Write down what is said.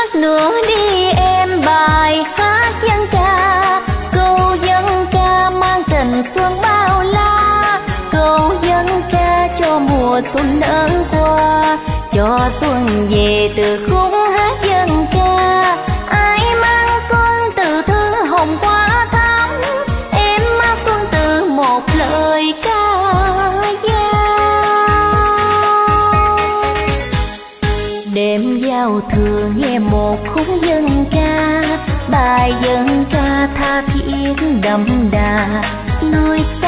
nữa đi em bài hát dân ca, câu dân ca mang tình thương bao la, câu dân ca cho mùa xuân ơn qua, cho xuân về từ khúc hát dân ca. Ai mang xuân từ thư hồng qua thắm, em mang xuân từ một lời ca dao. Đêm giao thừa nghe một khúc dân ca, bài dân ca tha thiết đậm đà, nuôi